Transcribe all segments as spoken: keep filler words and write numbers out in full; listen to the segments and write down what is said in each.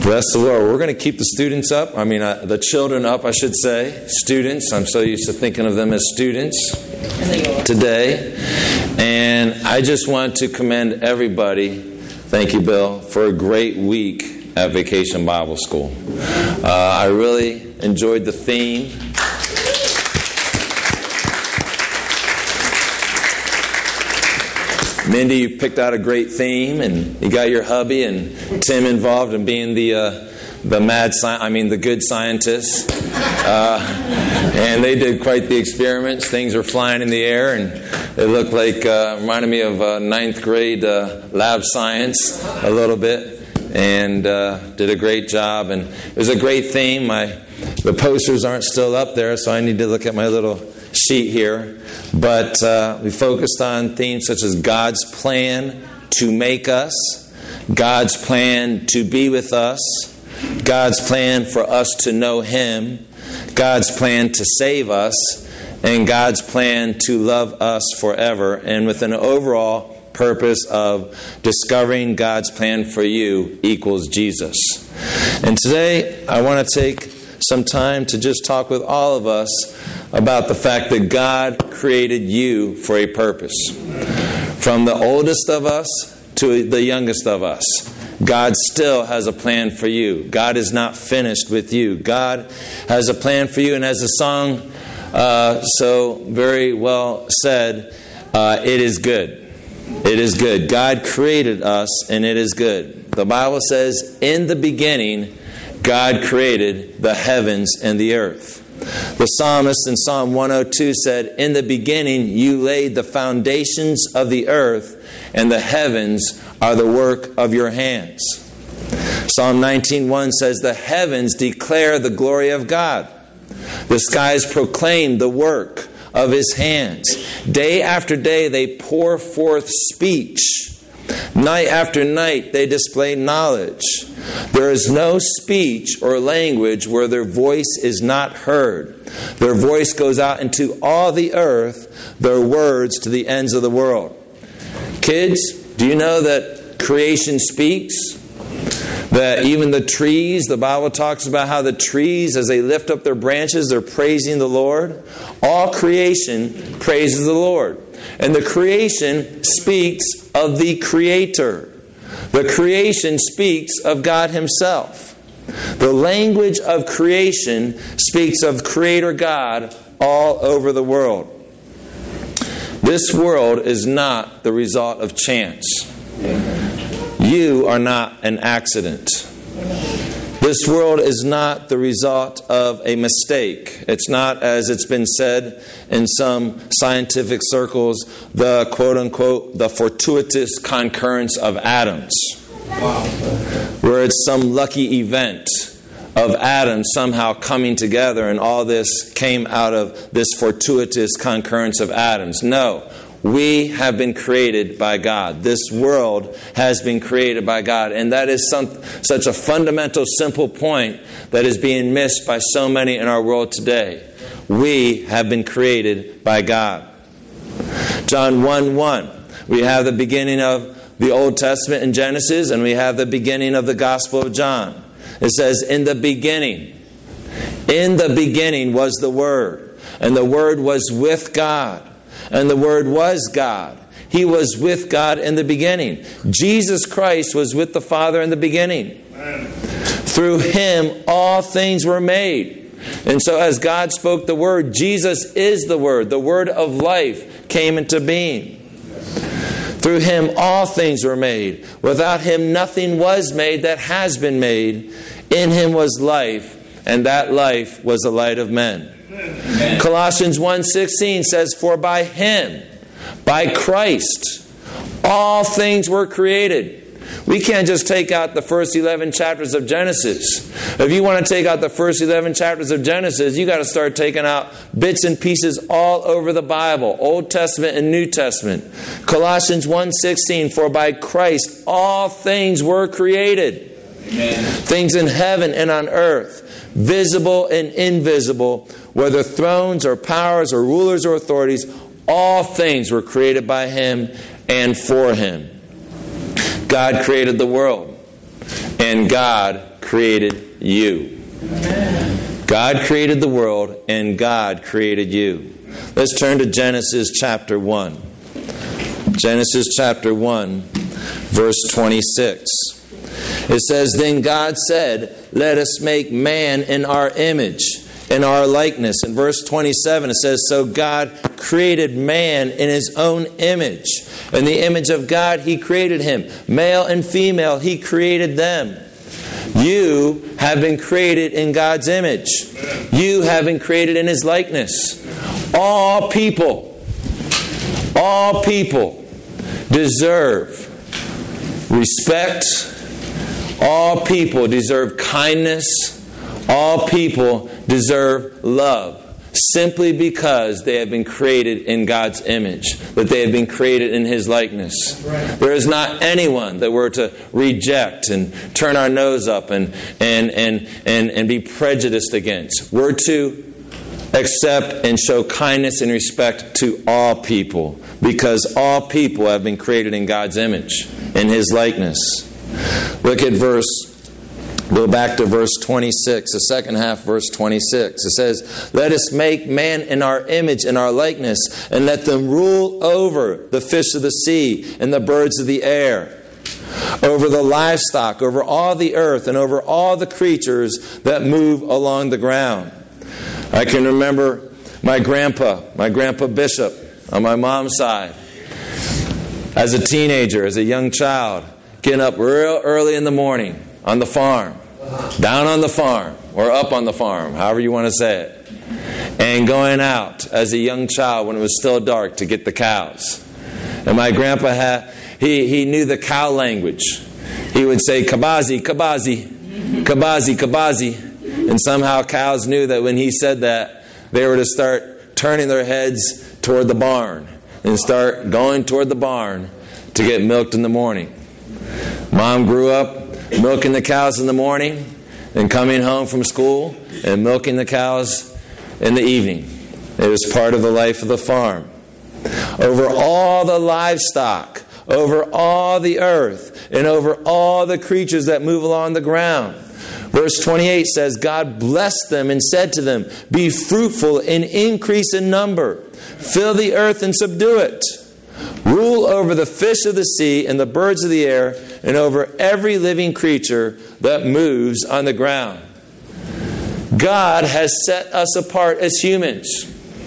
Bless the Lord. We're going to keep the students up. I mean, uh, the children up, I should say. Students. I'm so used to thinking of them as students today. And I just want to commend everybody, thank you, Bill, for a great week at Vacation Bible School. Uh, I really enjoyed the theme. Mindy, you picked out a great theme, and you got your hubby and Tim involved in being the uh, the mad sci- I mean the good scientist. Uh, and they did quite the experiments. Things were flying in the air, and it looked like uh, reminded me of uh, ninth grade uh, lab science a little bit. And uh, did a great job, and it was a great theme. My the posters aren't still up there, so I need to look at my little sheet here. But uh, we focused on themes such as God's plan to make us, God's plan to be with us, God's plan for us to know Him, God's plan to save us, and God's plan to love us forever, and with an overall purpose of discovering God's plan for you equals Jesus. And today I want to take some time to just talk with all of us about the fact that God created you for a purpose. From the oldest of us to the youngest of us, God still has a plan for you. God is not finished with you. God has a plan for you, and as the song uh, so very well said, uh, it is good. It is good. God created us, and it is good. The Bible says, in the beginning, God created the heavens and the earth. The psalmist in Psalm one oh two said, in the beginning you laid the foundations of the earth, and the heavens are the work of your hands. Psalm nineteen one says, the heavens declare the glory of God. The skies proclaim the work of His hands. Day after day they pour forth speech. Night after night they display knowledge. There is no speech or language where their voice is not heard. Their voice goes out into all the earth, their words to the ends of the world. Kids, do you know that creation speaks? That even the trees, the Bible talks about how the trees, as they lift up their branches, they're praising the Lord. All creation praises the Lord. And the creation speaks of the Creator. The creation speaks of God Himself. The language of creation speaks of Creator God all over the world. This world is not the result of chance. You are not an accident. This world is not the result of a mistake. It's not, as it's been said in some scientific circles, the quote-unquote, the fortuitous concurrence of atoms. Wow. Where it's some lucky event of atoms somehow coming together and all this came out of this fortuitous concurrence of atoms. No. We have been created by God. This world has been created by God. And that is some, such a fundamental, simple point that is being missed by so many in our world today. We have been created by God. John one one. We have the beginning of the Old Testament in Genesis, and we have the beginning of the Gospel of John. It says, in the beginning. In the beginning was the Word, and the Word was with God. And the Word was God. He was with God in the beginning. Jesus Christ was with the Father in the beginning. Amen. Through Him, all things were made. And so as God spoke the Word, Jesus is the Word. The Word of life came into being. Through Him, all things were made. Without Him, nothing was made that has been made. In Him was life, and that life was the light of men. Amen. Colossians one sixteen says, for by Him, by Christ, all things were created. We can't just take out the first eleven chapters of Genesis. If you want to take out the first eleven chapters of Genesis, you got to start taking out bits and pieces all over the Bible, Old Testament and New Testament. Colossians one sixteen, for by Christ all things were created. Amen. Things in heaven and on earth, visible and invisible, whether thrones or powers or rulers or authorities, all things were created by Him and for Him. God created the world, and God created you. God created the world, and God created you. Let's turn to Genesis chapter one. Genesis chapter one, verse twenty-six. It says, "Then God said, let us make man in our image, in our likeness." In verse twenty-seven it says, "So God created man in His own image. In the image of God He created him. Male and female He created them." You have been created in God's image. You have been created in His likeness. All people, all people deserve respect. All people deserve kindness. All people deserve love. Simply because they have been created in God's image, that they have been created in His likeness. There is not anyone that we're to reject and turn our nose up and and and and, and be prejudiced against. We're to accept and show kindness and respect to all people, because all people have been created in God's image, in His likeness. Look at verse Go back to verse twenty-six, the second half, verse twenty-six. It says, "Let us make man in our image, in our likeness, and let them rule over the fish of the sea and the birds of the air, over the livestock, over all the earth, and over all the creatures that move along the ground." I can remember my grandpa, my grandpa Bishop, on my mom's side, as a teenager, as a young child, getting up real early in the morning on the farm, down on the farm, or up on the farm, however you want to say it, and going out as a young child when it was still dark to get the cows. And my grandpa had, he, he knew the cow language. He would say, "Kabazi, kabazi, kabazi, kabazi." And somehow cows knew that when he said that, they were to start turning their heads toward the barn and start going toward the barn to get milked in the morning. Mom grew up milking the cows in the morning and coming home from school and milking the cows in the evening. It was part of the life of the farm. Over all the livestock, over all the earth, and over all the creatures that move along the ground. Verse twenty-eight says, "God blessed them and said to them, be fruitful and increase in number. Fill the earth and subdue it. Rule over the fish of the sea and the birds of the air, and over every living creature that moves on the ground." God has set us apart as humans.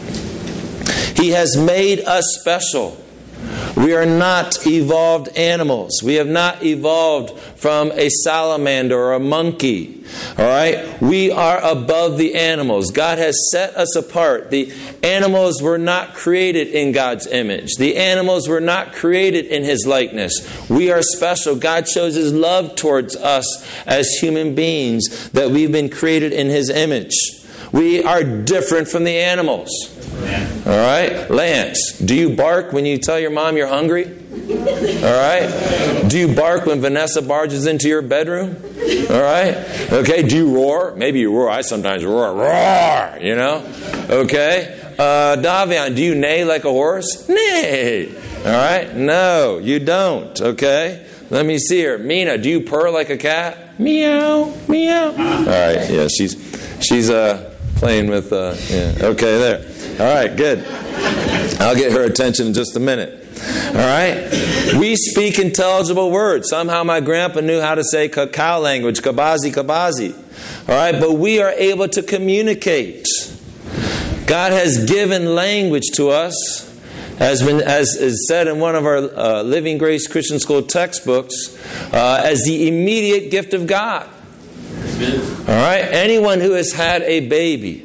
He has made us special. We are not evolved animals. We have not evolved from a salamander or a monkey. All right? We are above the animals. God has set us apart. The animals were not created in God's image. The animals were not created in His likeness. We are special. God shows His love towards us as human beings, that we've been created in His image. We are different from the animals. All right? Lance, do you bark when you tell your mom you're hungry? All right? Do you bark when Vanessa barges into your bedroom? All right? Okay, do you roar? Maybe you roar. I sometimes roar. Roar! You know? Okay? Uh, Davian, do you neigh like a horse? Neigh! All right? No, you don't. Okay? Let me see her. Mina, do you purr like a cat? Meow, meow. All right, yeah, she's she's uh playing with uh yeah. Okay, there. All right, good. I'll get her attention in just a minute. All right? We speak intelligible words. Somehow my grandpa knew how to say cow language, kabazi, kabazi. All right? But we are able to communicate. God has given language to us, as been, as is said in one of our uh, Living Grace Christian School textbooks, uh, as the immediate gift of God. All right? Anyone who has had a baby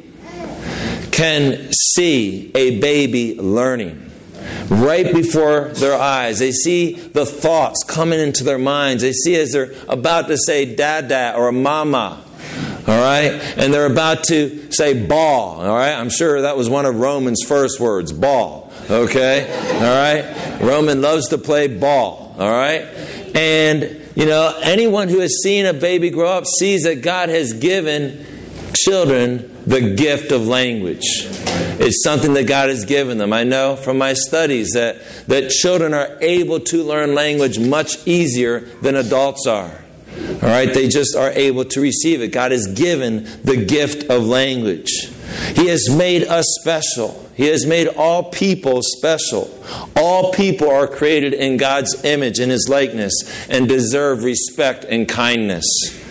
can see a baby learning right before their eyes. They see the thoughts coming into their minds. They see as they're about to say dada or mama. All right? And they're about to say ball. All right? I'm sure that was one of Roman's first words, ball. Okay? All right? Roman loves to play ball. All right? And, you know, anyone who has seen a baby grow up sees that God has given children the gift of language. It's something that God has given them. I know from my studies that, that children are able to learn language much easier than adults are. All right, they just are able to receive it. God has given the gift of language. He has made us special. He has made all people special. All people are created in God's image, in His likeness, and deserve respect and kindness.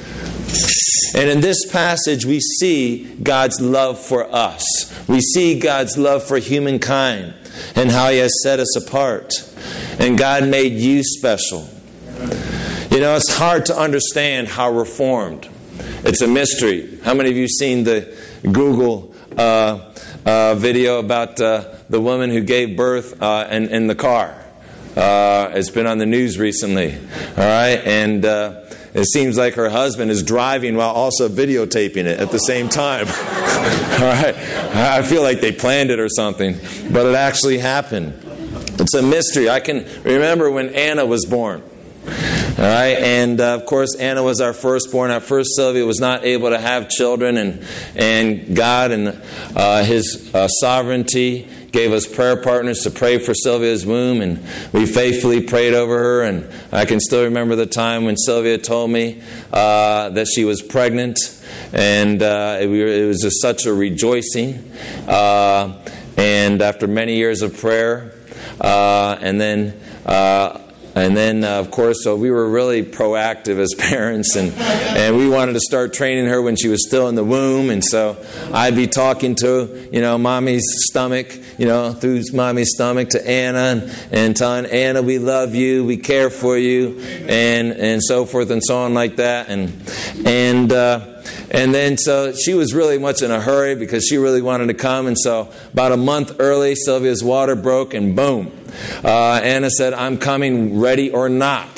And in this passage, we see God's love for us. We see God's love for humankind and how He has set us apart. And God made you special. You know, it's hard to understand how we're formed. It's a mystery. How many of you seen the Google uh, uh, video about uh, the woman who gave birth uh, in, in the car? Uh, it's been on the news recently. All right, and uh, it seems like her husband is driving while also videotaping it at the same time. All right, I feel like they planned it or something, but it actually happened. It's a mystery. I can remember when Anna was born. All right, and uh, of course Anna was our firstborn. At first Sylvia was not able to have children, and and God and uh, His uh, sovereignty gave us prayer partners to pray for Sylvia's womb, and we faithfully prayed over her. And I can still remember the time when Sylvia told me uh, that she was pregnant, and uh, it, it was just such a rejoicing. Uh, and after many years of prayer, uh, and then. Uh, And then, uh, of course, so we were really proactive as parents, and, and we wanted to start training her when she was still in the womb. And so I'd be talking to, you know, Mommy's stomach, you know, through Mommy's stomach to Anna, and, and telling Anna, we love you, we care for you, and and so forth and so on like that. And and uh, and then so she was really much in a hurry because she really wanted to come. And so about a month early, Sylvia's water broke, and boom. Uh, Anna said, I'm coming ready or not.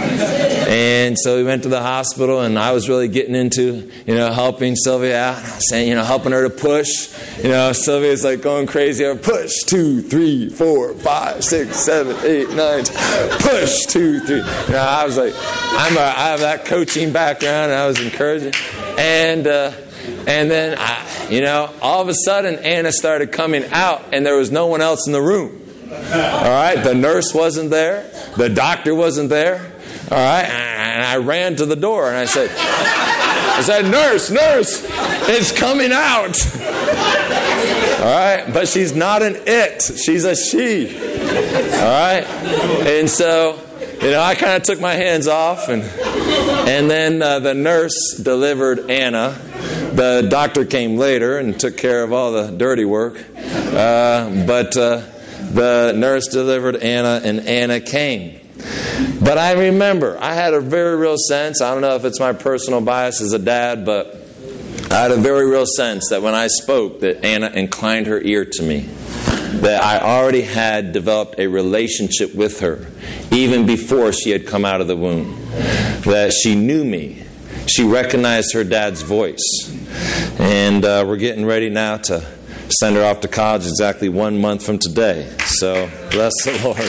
And so we went to the hospital, and I was really getting into, you know, helping Sylvia out, saying, you know, helping her to push. You know, Sylvia's like going crazy. Push, two, three, four, five, six, seven, eight, nine, push, two, three. You know, I was like, I'm a, I have that coaching background, and I was encouraging. And, uh, and then, I, you know, all of a sudden, Anna started coming out, and there was no one else in the room. All right, the nurse wasn't there. The doctor wasn't there. All right, and I ran to the door and I said, I said, nurse, nurse, it's coming out. All right, but she's not an it. She's a she. All right, and so, you know, I kind of took my hands off, and and then uh, the nurse delivered Anna. The doctor came later and took care of all the dirty work, uh, but. Uh, The nurse delivered Anna, and Anna came. But I remember, I had a very real sense, I don't know if it's my personal bias as a dad, but I had a very real sense that when I spoke, that Anna inclined her ear to me. That I already had developed a relationship with her, even before she had come out of the womb. That she knew me. She recognized her dad's voice. And uh, we're getting ready now to send her off to college exactly one month from today. So, bless the Lord.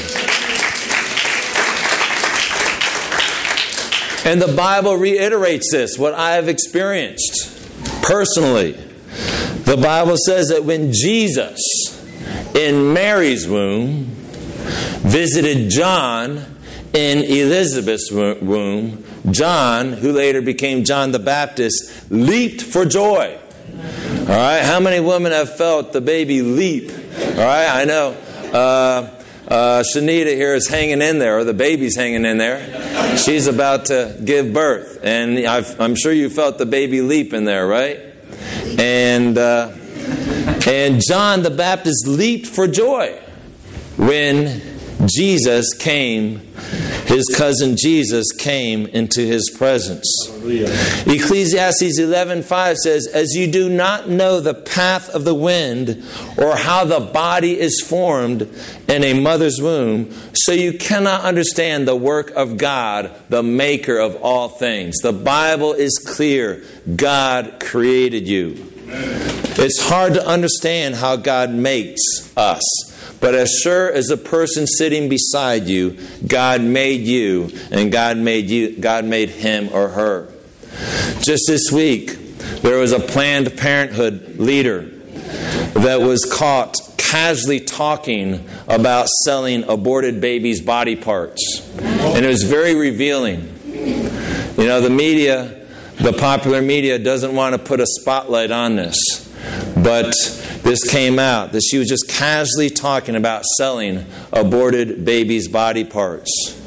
And the Bible reiterates this, what I have experienced personally. The Bible says that when Jesus, in Mary's womb, visited John in Elizabeth's womb, John, who later became John the Baptist, leaped for joy. All right, how many women have felt the baby leap? All right, I know uh, uh, Shanita here is hanging in there, or the baby's hanging in there. She's about to give birth, and I've, I'm sure you felt the baby leap in there, right? And uh, and John the Baptist leaped for joy when Jesus came. His cousin Jesus came into his presence. Hallelujah. Ecclesiastes eleven five says, as you do not know the path of the wind or how the body is formed in a mother's womb, so you cannot understand the work of God, the maker of all things. The Bible is clear. God created you. It's hard to understand how God makes us. But as sure as the person sitting beside you, God made you, and God made you, God made him or her. Just this week, there was a Planned Parenthood leader that was caught casually talking about selling aborted babies' body parts. And it was very revealing. You know, the media, the popular media doesn't want to put a spotlight on this. But this came out that she was just casually talking about selling aborted babies' body parts.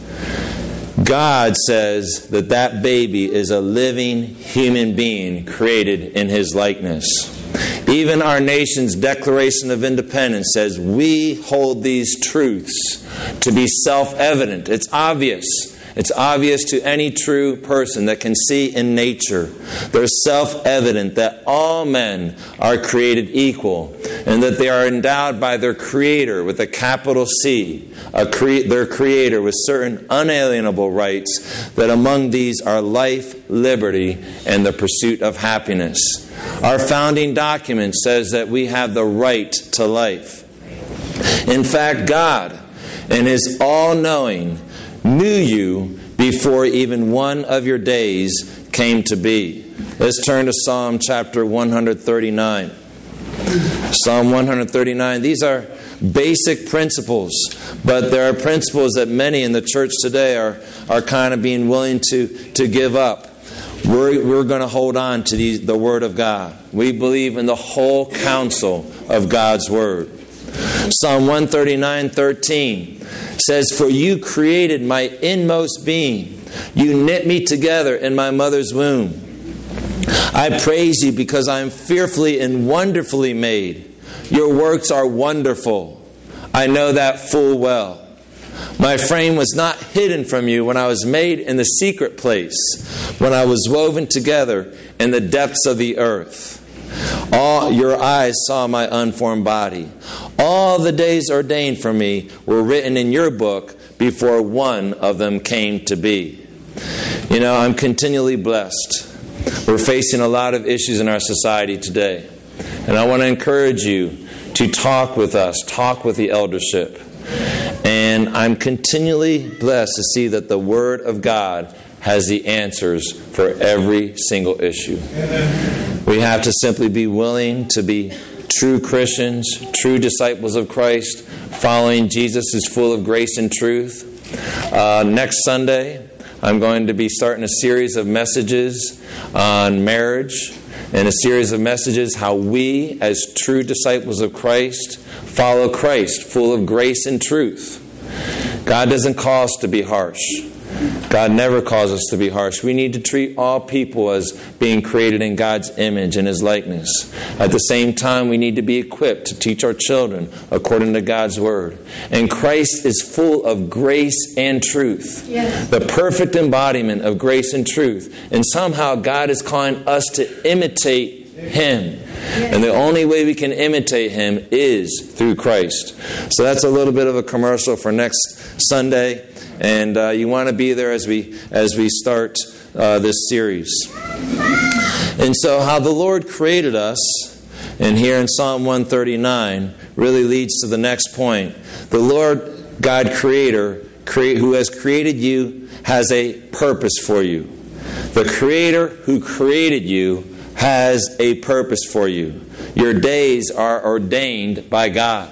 God says that that baby is a living human being created in His likeness. Even our nation's Declaration of Independence says we hold these truths to be self-evident. It's obvious. It's obvious to any true person that can see in nature. They're self-evident that all men are created equal and that they are endowed by their Creator with a capital C, a cre- their Creator with certain unalienable rights, that among these are life, liberty, and the pursuit of happiness. Our founding document says that we have the right to life. In fact, God, in His all-knowing, knew you before even one of your days came to be. Let's turn to Psalm chapter one thirty-nine. Psalm one thirty-nine. These are basic principles, but there are principles that many in the church today are, are kind of being willing to, to give up. We're, we're going to hold on to these, the Word of God. We believe in the whole counsel of God's Word. Psalm one thirty-nine thirteen says, "For you created my inmost being. You knit me together in my mother's womb. I praise you because I am fearfully and wonderfully made. Your works are wonderful. I know that full well. My frame was not hidden from you when I was made in the secret place, when I was woven together in the depths of the earth. All your eyes saw my unformed body. All the days ordained for me were written in your book before one of them came to be." You know, I'm continually blessed. We're facing a lot of issues in our society today. And I want to encourage you to talk with us, talk with the eldership. And I'm continually blessed to see that the Word of God has the answers for every single issue. We have to simply be willing to be true Christians, true disciples of Christ, following Jesus who's full of grace and truth. Uh, next Sunday, I'm going to be starting a series of messages on marriage and a series of messages how we, as true disciples of Christ, follow Christ, full of grace and truth. God doesn't call us to be harsh. God never calls us to be harsh. We need to treat all people as being created in God's image and His likeness. At the same time, we need to be equipped to teach our children according to God's Word. And Christ is full of grace and truth. Yes. The perfect embodiment of grace and truth. And somehow God is calling us to imitate Him. And the only way we can imitate Him is through Christ. So that's a little bit of a commercial for next Sunday. And uh, you want to be there as we as we start uh, this series. And so how the Lord created us, and here in Psalm one thirty-nine, really leads to the next point. The Lord God Creator, create, who has created you, has a purpose for you. The Creator who created you has a purpose for you. Your days are ordained by God.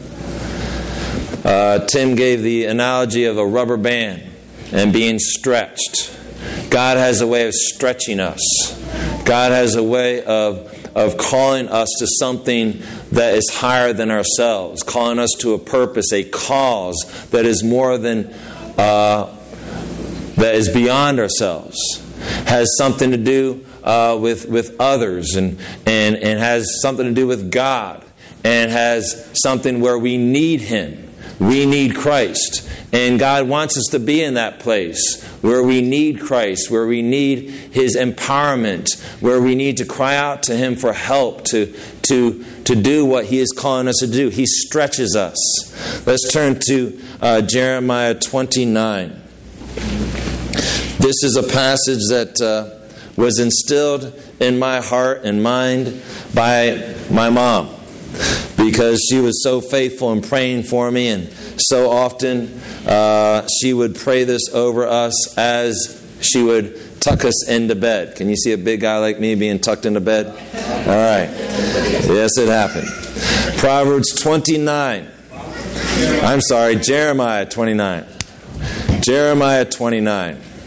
Uh, Tim gave the analogy of a rubber band and being stretched. God has a way of stretching us. God has a way of, of calling us to something that is higher than ourselves, calling us to a purpose, a cause that is more than, uh, that is beyond ourselves, has something to do uh, with, with others, and, and, and has something to do with God, and has something where we need Him. We need Christ. And God wants us to be in that place where we need Christ, where we need His empowerment, where we need to cry out to Him for help to, to, to do what He is calling us to do. He stretches us. Let's turn to uh, Jeremiah twenty-nine. This is a passage that uh, was instilled in my heart and mind by my mom, because she was so faithful in praying for me, and so often uh, she would pray this over us as she would tuck us into bed. Can you see a big guy like me being tucked into bed? All right. Yes, it happened. Proverbs twenty-nine. I'm sorry, Jeremiah twenty-nine. Jeremiah twenty-nine.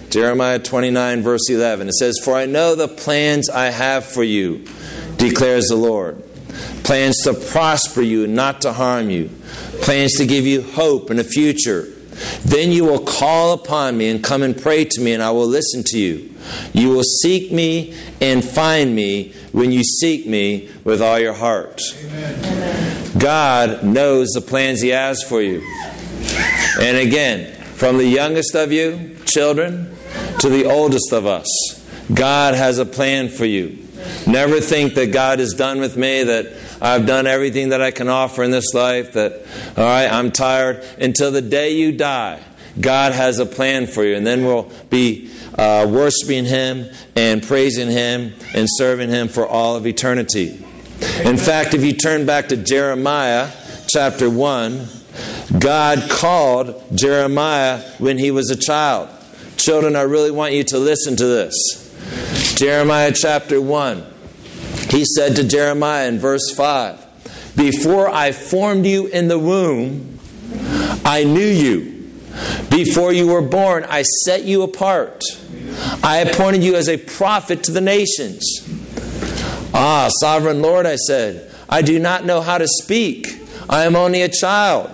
Jeremiah twenty-nine, verse eleven. It says, "For I know the plans I have for you, declares the Lord. Plans to prosper you, not to harm you. Plans to give you hope and a future. Then you will call upon me and come and pray to me, and I will listen to you. You will seek me and find me when you seek me with all your heart." Amen. God knows the plans He has for you. And again, from the youngest of you, children, to the oldest of us, God has a plan for you. Never think that God is done with me, that I've done everything that I can offer in this life, that, all right, I'm tired. Until the day you die, God has a plan for you. And then we'll be uh, worshiping Him and praising Him and serving Him for all of eternity. In fact, if you turn back to Jeremiah chapter one, God called Jeremiah when he was a child. Children, I really want you to listen to this. Jeremiah chapter one. He said to Jeremiah in verse five, "Before I formed you in the womb, I knew you. Before you were born, I set you apart. I appointed you as a prophet to the nations." "Ah, sovereign Lord," I said, "I do not know how to speak. I am only a child."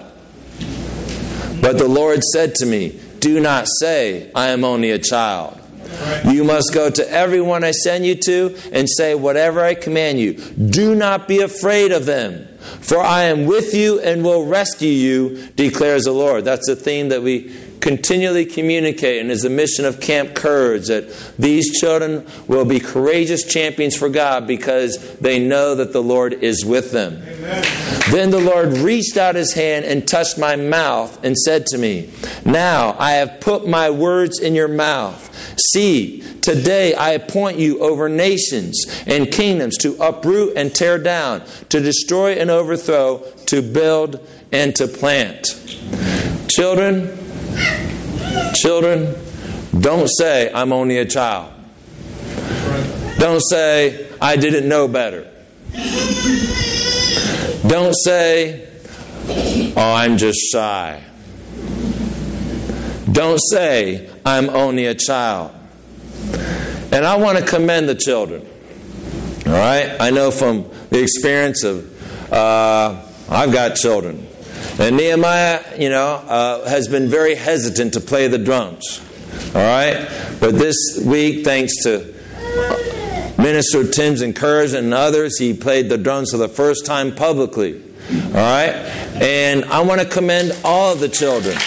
But the Lord said to me, "Do not say, 'I am only a child.' You must go to everyone I send you to and say whatever I command you. Do not be afraid of them, for I am with you and will rescue you, declares the Lord." That's a theme that we continually communicate, and is the mission of Camp Courage, that these children will be courageous champions for God because they know that the Lord is with them. Amen. Then the Lord reached out His hand and touched my mouth and said to me, "Now I have put my words in your mouth. See, today I appoint you over nations and kingdoms to uproot and tear down, to destroy and overthrow, to build and to plant." Children, children, don't say, "I'm only a child." Don't say, "I didn't know better." Don't say, "Oh, I'm just shy." Don't say, "I'm only a child." And I want to commend the children. All right? I know from the experience of, uh, I've got children. And Nehemiah, you know, uh, has been very hesitant to play the drums. All right? But this week, thanks to Minister Tim's encouragement and others, he played the drums for the first time publicly. All right? And I want to commend all of the children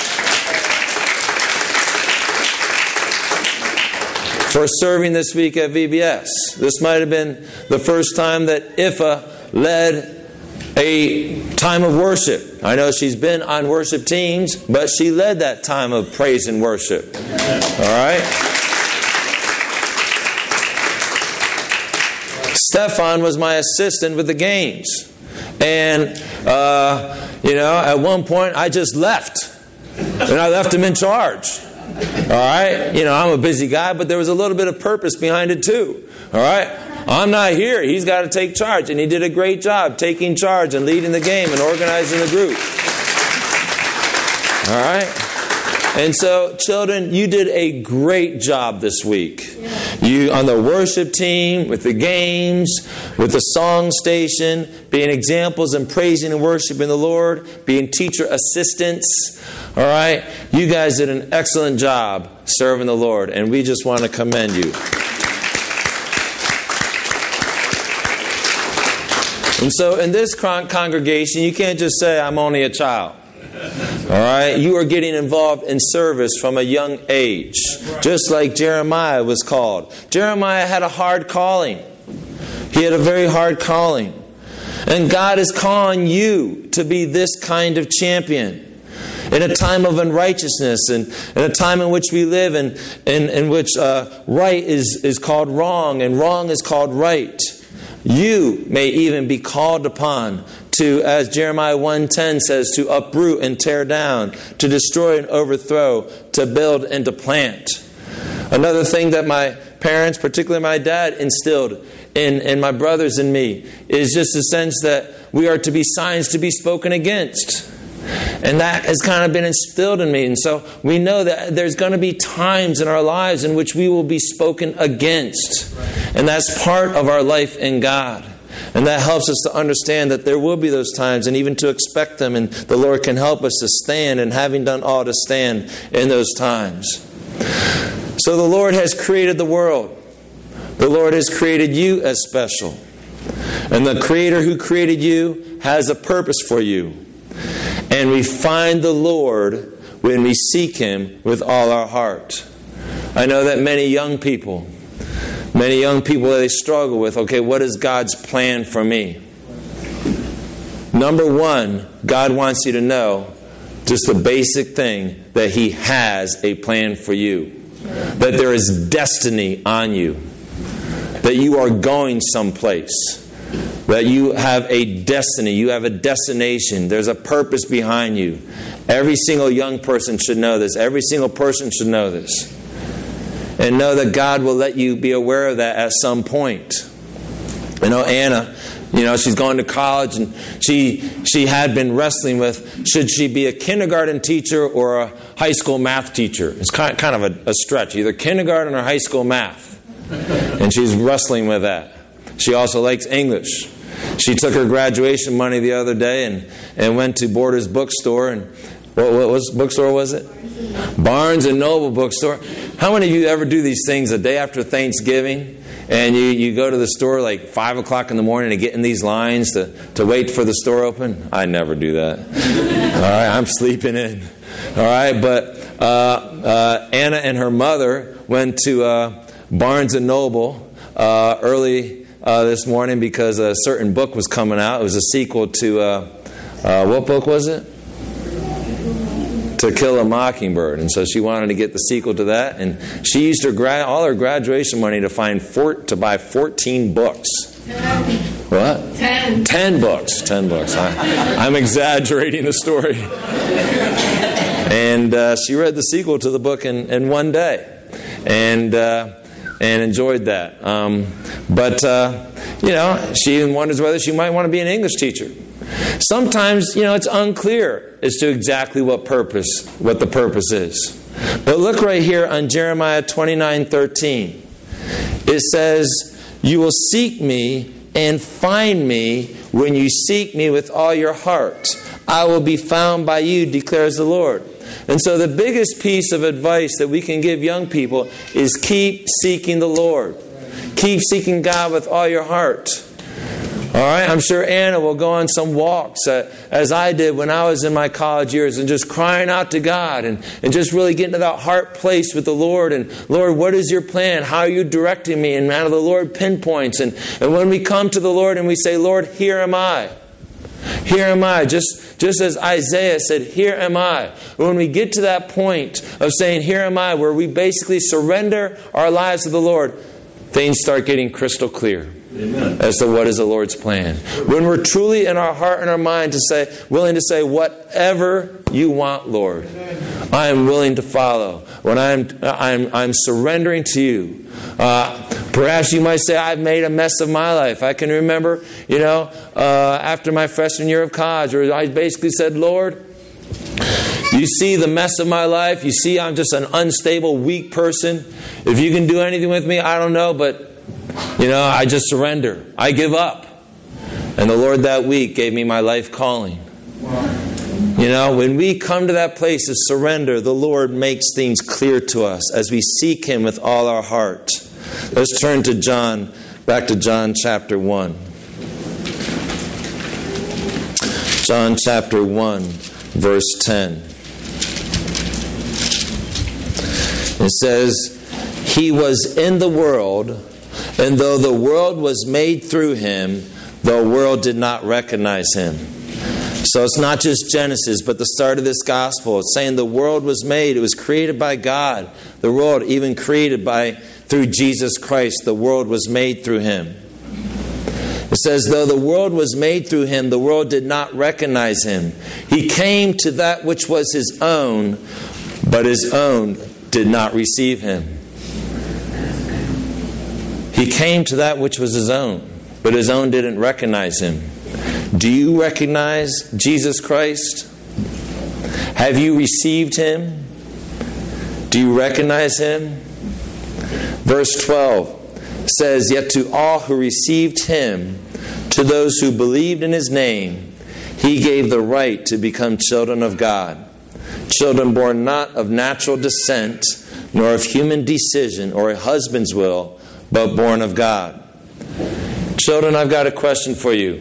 for serving this week at V B S. This might have been the first time that I F A led a time of worship. I know she's been on worship teams, but she led that time of praise and worship. All right? Stefan was my assistant with the games. And, uh, you know, at one point I just left. And I left him in charge. All right? You know, I'm a busy guy, but there was a little bit of purpose behind it too. All right? I'm not here. He's got to take charge. And he did a great job taking charge and leading the game and organizing the group. All right? And so, children, you did a great job this week. You on the worship team, with the games, with the song station, being examples and praising and worshiping the Lord, being teacher assistants. All right? You guys did an excellent job serving the Lord, and we just want to commend you. And so in this con- congregation, you can't just say, "I'm only a child." All right? You are getting involved in service from a young age. Just like Jeremiah was called. Jeremiah had a hard calling. He had a very hard calling. And God is calling you to be this kind of champion. In a time of unrighteousness, and in a time in which we live, and in, in which uh, right is, is called wrong, and wrong is called right. You may even be called upon to, as Jeremiah one ten says, to uproot and tear down, to destroy and overthrow, to build and to plant. Another thing that my parents, particularly my dad, instilled in, in my brothers and me, is just a sense that we are to be signs to be spoken against. And that has kind of been instilled in me. And so we know that there's going to be times in our lives in which we will be spoken against. And that's part of our life in God. And that helps us to understand that there will be those times and even to expect them. And the Lord can help us to stand, and having done all, to stand in those times. So the Lord has created the world. The Lord has created you as special. And the Creator who created you has a purpose for you. And we find the Lord when we seek Him with all our heart. I know that many young people, many young people, they struggle with, okay, what is God's plan for me? Number one, God wants you to know just the basic thing, that He has a plan for you. That there is destiny on you. That you are going someplace. That you have a destiny. You have a destination. There's a purpose behind you. Every single young person should know this. Every single person should know this. And know that God will let you be aware of that at some point. You know, Anna, you know, she's going to college, and she she had been wrestling with, should she be a kindergarten teacher or a high school math teacher? It's kind kind of a, a stretch, either kindergarten or high school math. And she's wrestling with that. She also likes English. She took her graduation money the other day and, and went to Borders bookstore. And what, what was bookstore was it? Barnes and Noble bookstore. How many of you ever do these things the day after Thanksgiving? And you, you go to the store like five o'clock in the morning to get in these lines to, to wait for the store open? I never do that. All right, I'm sleeping in. All right, but uh, uh, Anna and her mother went to uh, Barnes and Noble uh, early uh, this morning because a certain book was coming out. It was a sequel to, uh, uh, what book was it? To Kill a Mockingbird. And so she wanted to get the sequel to that. And she used her gra- all her graduation money to find four, to buy fourteen books. Ten. What? Ten. Ten books. Ten books. I, I'm exaggerating the story. And uh, she read the sequel to the book in, in one day. And uh, and enjoyed that. Um, but, uh, you know, she even wonders whether she might want to be an English teacher. Sometimes, you know, it's unclear as to exactly what purpose, what the purpose is. But look right here on Jeremiah twenty-nine thirteen. It says, "You will seek me and find me when you seek me with all your heart. I will be found by you, declares the Lord." And so the biggest piece of advice that we can give young people is keep seeking the Lord. Keep seeking God with all your heart. All right, I'm sure Anna will go on some walks uh, as I did when I was in my college years, and just crying out to God and, and just really getting to that heart place with the Lord. And Lord, what is your plan? How are you directing me? And man, the Lord pinpoints. And, and when we come to the Lord and we say, Lord, here am I. Here am I. Just, just as Isaiah said, here am I. When we get to that point of saying, here am I, where we basically surrender our lives to the Lord, things start getting crystal clear. Amen. As to what is the Lord's plan. When we're truly in our heart and our mind to say, willing to say, whatever you want, Lord, I am willing to follow. When I'm I'm I'm surrendering to you. Uh, perhaps you might say, I've made a mess of my life. I can remember, you know, uh, after my freshman year of college, where I basically said, Lord, you see the mess of my life. You see I'm just an unstable, weak person. If you can do anything with me, I don't know, but you know, I just surrender. I give up. And the Lord that week gave me my life calling. You know, when we come to that place of surrender, the Lord makes things clear to us as we seek Him with all our heart. Let's turn to John, back to John chapter one. John chapter one, verse ten. It says, "He was in the world, and though the world was made through Him, the world did not recognize Him." So it's not just Genesis, but the start of this gospel. It's saying the world was made. It was created by God. The world even created by through Jesus Christ. The world was made through Him. It says, though the world was made through Him, the world did not recognize Him. He came to that which was His own, but His own did not receive Him. He came to that which was his own, but his own didn't recognize him. Do you recognize Jesus Christ? Have you received him? Do you recognize him? Verse twelve says, "Yet to all who received him, to those who believed in his name, he gave the right to become children of God. Children born not of natural descent, nor of human decision or a husband's will, but born of God." Children, I've got a question for you.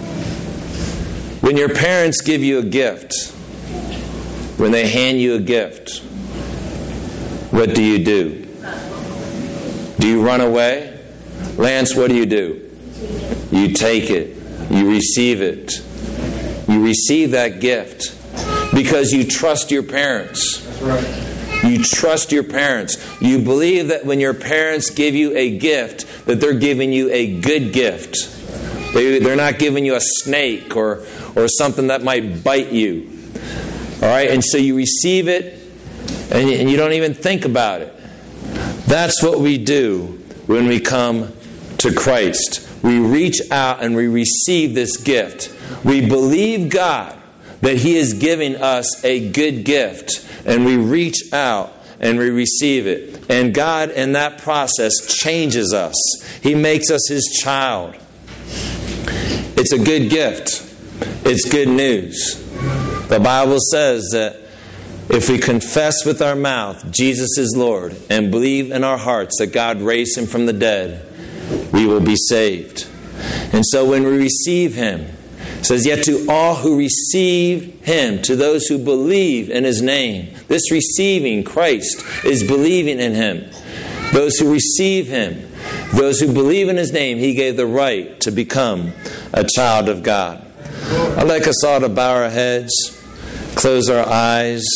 When your parents give you a gift, when they hand you a gift, what do you do? Do you run away? Lance, what do you do? You take it. You receive it. You receive that gift because you trust your parents. That's right. You trust your parents. You believe that when your parents give you a gift, that they're giving you a good gift. They, they're not giving you a snake or, or something that might bite you. All right? And so you receive it and you, and you don't even think about it. That's what we do when we come to Christ. We reach out and we receive this gift. We believe God that He is giving us a good gift, and we reach out and we receive it. And God, in that process, changes us. He makes us His child. It's a good gift. It's good news. The Bible says that if we confess with our mouth Jesus is Lord and believe in our hearts that God raised Him from the dead, we will be saved. And so when we receive Him, it says, "Yet to all who receive Him, to those who believe in His name." This receiving Christ is believing in Him. Those who receive Him, those who believe in His name, He gave the right to become a child of God. I'd like us all to bow our heads, close our eyes.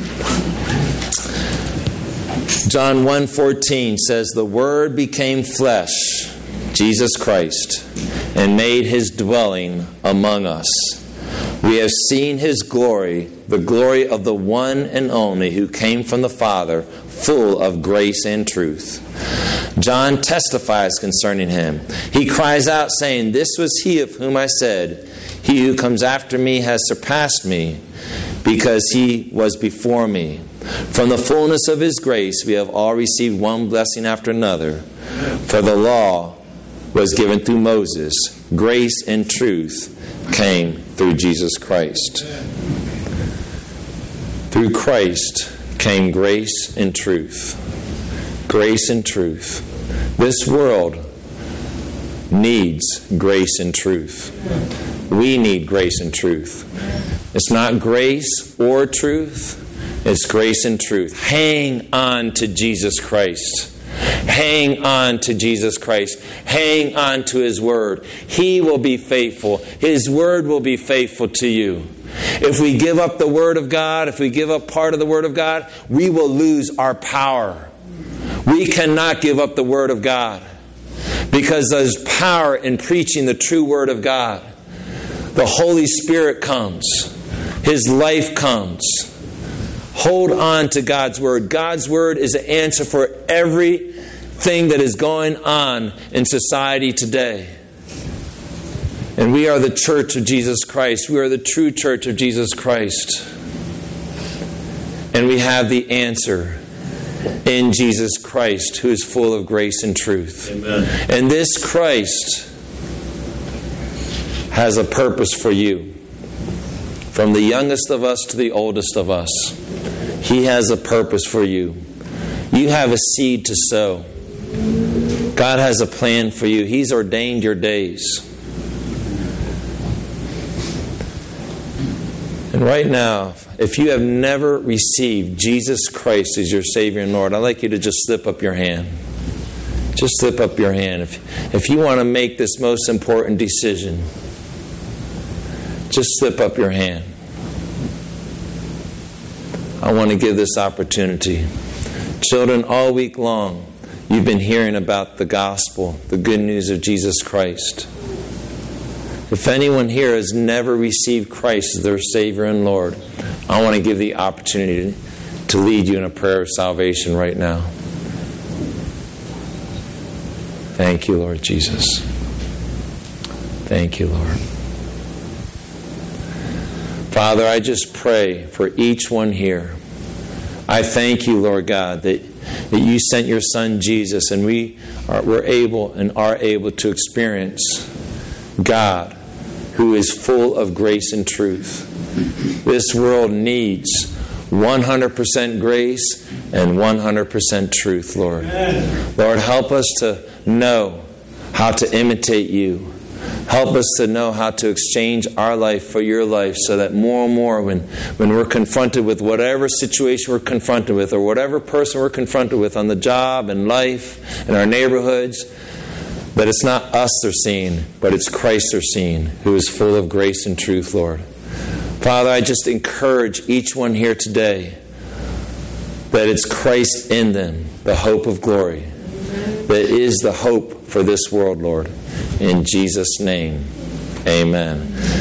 John one fourteen says, "The Word became flesh, Jesus Christ, and made His dwelling among us. We have seen His glory, the glory of the one and only who came from the Father, full of grace and truth." John testifies concerning Him. He cries out saying, "This was He of whom I said, 'He who comes after me has surpassed me, because He was before me.' From the fullness of His grace we have all received one blessing after another. For the law was given through Moses. Grace and truth came through Jesus Christ." Through Christ came grace and truth. Grace and truth. This world needs grace and truth. We need grace and truth. It's not grace or truth. It's grace and truth. Hang on to Jesus Christ. Hang on to Jesus Christ. Hang on to His Word. He will be faithful. His Word will be faithful to you. If we give up the Word of God, if we give up part of the Word of God, we will lose our power. We cannot give up the Word of God, because there's power in preaching the true Word of God. The Holy Spirit comes. His life comes. Hold on to God's Word. God's Word is an answer for everything that is going on in society today. And we are the church of Jesus Christ. We are the true church of Jesus Christ. And we have the answer in Jesus Christ, who is full of grace and truth. Amen. And this Christ has a purpose for you. From the youngest of us to the oldest of us, He has a purpose for you. You have a seed to sow. God has a plan for you. He's ordained your days. And right now, if you have never received Jesus Christ as your Savior and Lord, I'd like you to just slip up your hand. Just slip up your hand. If, if you want to make this most important decision, just slip up your hand. I want to give this opportunity. Children, all week long, you've been hearing about the gospel, the good news of Jesus Christ. If anyone here has never received Christ as their Savior and Lord, I want to give the opportunity to lead you in a prayer of salvation right now. Thank you, Lord Jesus. Thank you, Lord. Father, I just pray for each one here. I thank you, Lord God, that, that you sent your Son Jesus, and we are, we're able and are able to experience God, who is full of grace and truth. This world needs one hundred percent grace and one hundred percent truth, Lord. Amen. Lord, help us to know how to imitate you. Help us to know how to exchange our life for your life, so that more and more when, when we're confronted with whatever situation we're confronted with, or whatever person we're confronted with on the job and life and our neighborhoods, that it's not us they're seeing, but it's Christ they're seeing, who is full of grace and truth, Lord. Father, I just encourage each one here today that it's Christ in them, the hope of glory, that is the hope for this world, Lord. In Jesus' name, amen.